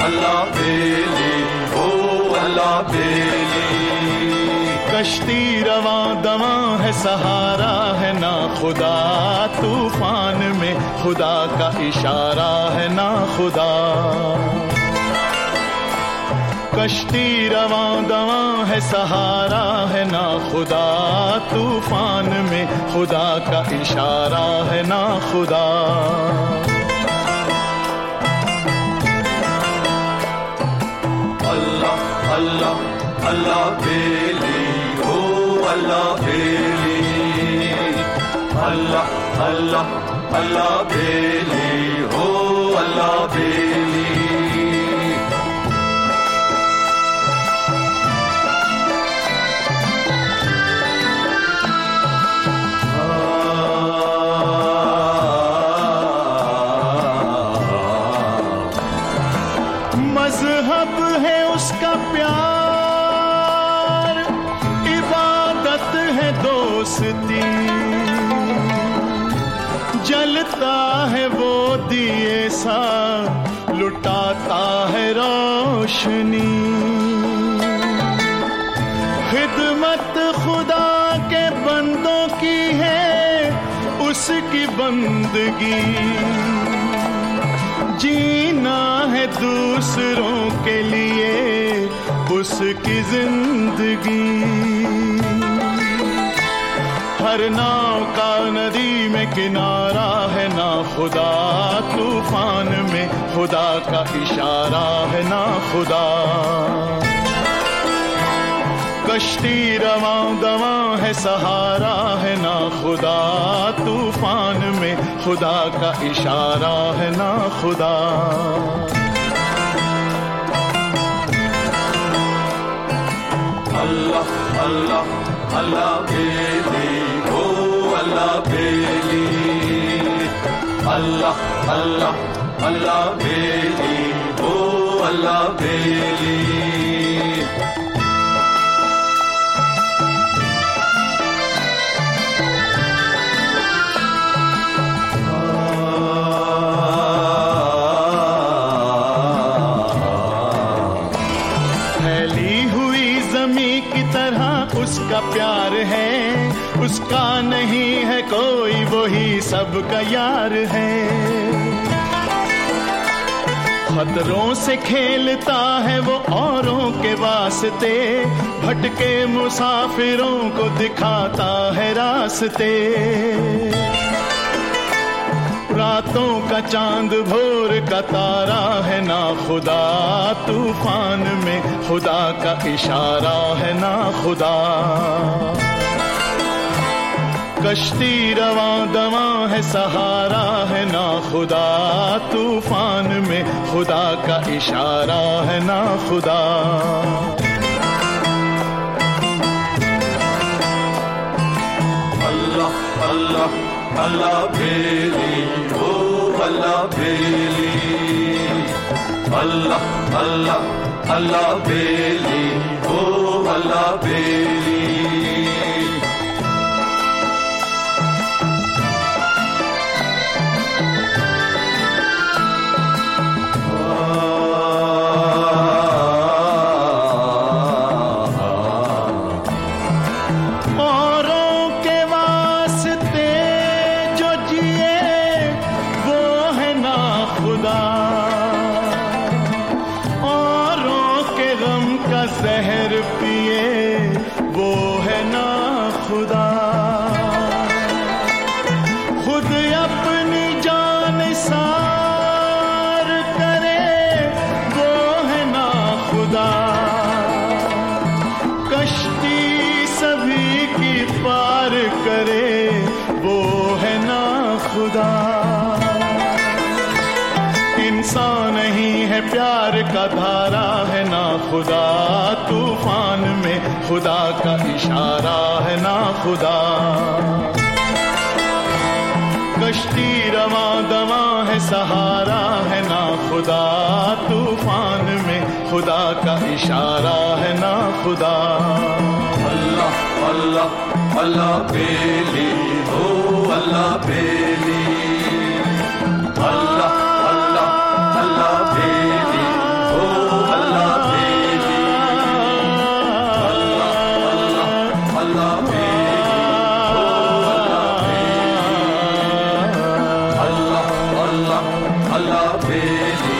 अल्लाह बेली हो अल्लाह बेली। कश्ती रवां दवां है सहारा है ना खुदा, तूफान में खुदा का इशारा है ना खुदा। कश्ती रवां दवां है सहारा है ना खुदा, तूफान में खुदा का इशारा है ना खुदा। अल्लाह अल्लाह अल्लाह बेली हो अल्लाह बेली। अल्लाह अल्लाह अल्लाह बेली हो अल्लाह बेली। मजहब है उसका प्यार, इबादत है दोस्ती, जलता है वो दिए सा लुटाता है रोशनी। खिदमत खुदा के बंदों की है उसकी बंदगी, जीना है दूसरों के लिए उसकी जिंदगी। हर नाव का नदी में किनारा है ना खुदा, तूफान में खुदा का इशारा है ना खुदा। कश्ती रवां दवां है सहारा है ना खुदा, तूफान में खुदा का इशारा है ना खुदा। अल्लाह अल्लाह अल्लाह बेली हो अल्लाह बेली। अल्लाह अल्लाह अल्लाह बेली हो अल्लाह बेली। उसका प्यार है उसका नहीं है कोई, वही सबका यार है। खतरों से खेलता है वो औरों के वास्ते, भटके मुसाफिरों को दिखाता है रास्ते। रातों का चांद भोर का तारा है ना खुदा, तूफान में खुदा का इशारा है ना खुदा। कश्ती रवां दवां है सहारा है ना खुदा, तूफान में खुदा का इशारा है ना खुदा। अल्लाह अल्लाह अल्लाह बेली हो अल्लाह बेली। अल्लाह अल्लाह अल्लाह बेली हो अल्लाह बेली। जहर पिए वो है ना खुदा, खुद अपनी जान सार करे वो है ना खुदा। कश्ती सभी की पार करे वो है ना खुदा। इंसान नहीं है प्यार का धारा है ना खुदा, तूफान में खुदा का इशारा है ना खुदा। कश्ती रवां दवां है सहारा है ना खुदा, तूफान में खुदा का इशारा है ना खुदा। अल्लाह अल्लाह अल्लाह बेली हो अल्लाह बेली। अल्लाह अल्लाह अल्लाह बेली हो अल्लाह बेली